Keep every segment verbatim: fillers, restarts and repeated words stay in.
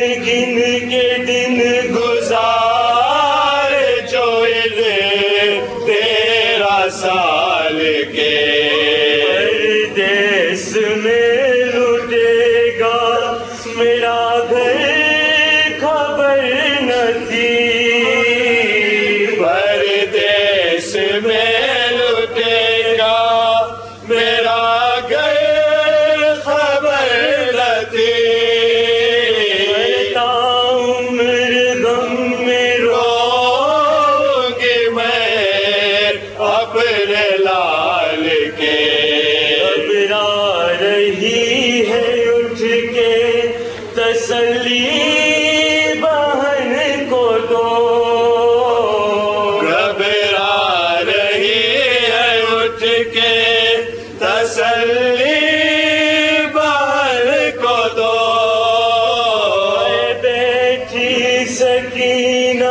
گن کے دن گزار جو تیرہ سال کے پردیس میں لٹے گا میرا گھر خبر نہ تھی پردیس میں لٹے گا میرا گھر خبر نہ تھی اپنے لال کے گھبرا رہی ہے اٹھ کے تسلی بہن کو دو گھبرا رہی ہے اٹھ کے تسلی بہن کو دو بیٹھی سکینہ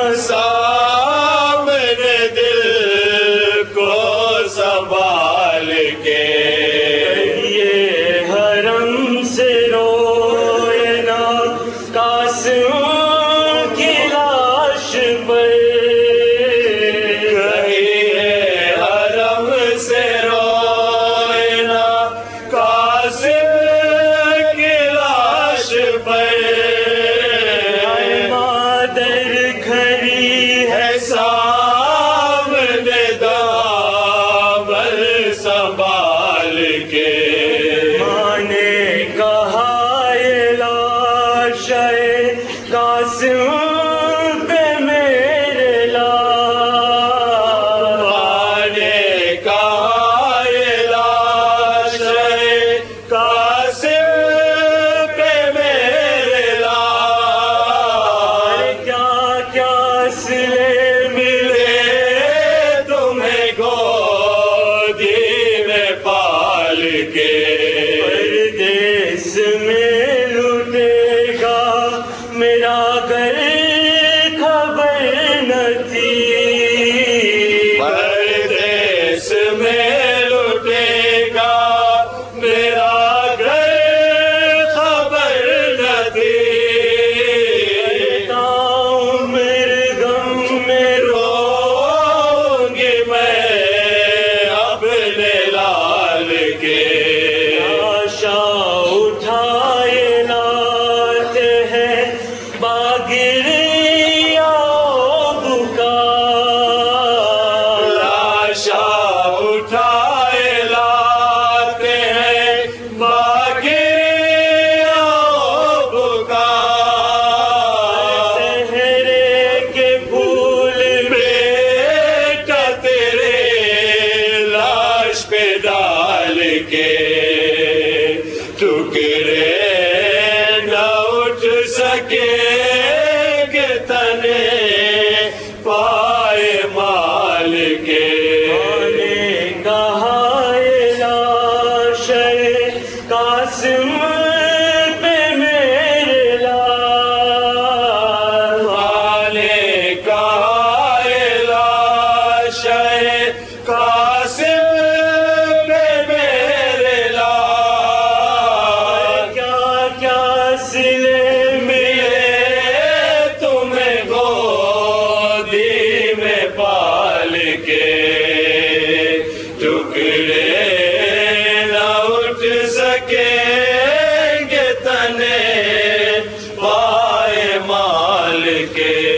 سامنے دل سنبھال کے یہ حرم سے روئے نا قاسم کی لاش پر کہیے حرم سے روئے نا قاسم کی لاش پر مادر کھڑی ہے سامنے سنبھال کے ماں نے کہا یہ لاش ہے قاسم پہ میرے لاش ماں نے کہا یہ لاش ہے قاسم پہ میرے لاش کیا کیا سلے ملے تمہیں گو پال کے پردیس میں لٹے گا میرا گھر خبر نہ تھی پردیس میں لٹے گا میرا گھر خبر نہ تھی عمر غم میں روں گی میں اپنے لال کے آشا اٹھائے لاتے ہیں باگریا بکا آشا اٹھائے لاتے ہیں باگریا بکا سہرے کے پھول بیٹا تیرے لاش پہ ڈال کے ٹکڑے نہ اٹھ سکے گے تنے پائے مال کے نے کہا یہ لاش ہے قاسم پہ میرے لاش ماں نے کہا یہ لاش ہے قاسم سلے ملے تمہیں گودی میں پال کے ٹکڑے نہ اٹھ سکیں گے تنے پائے مال کے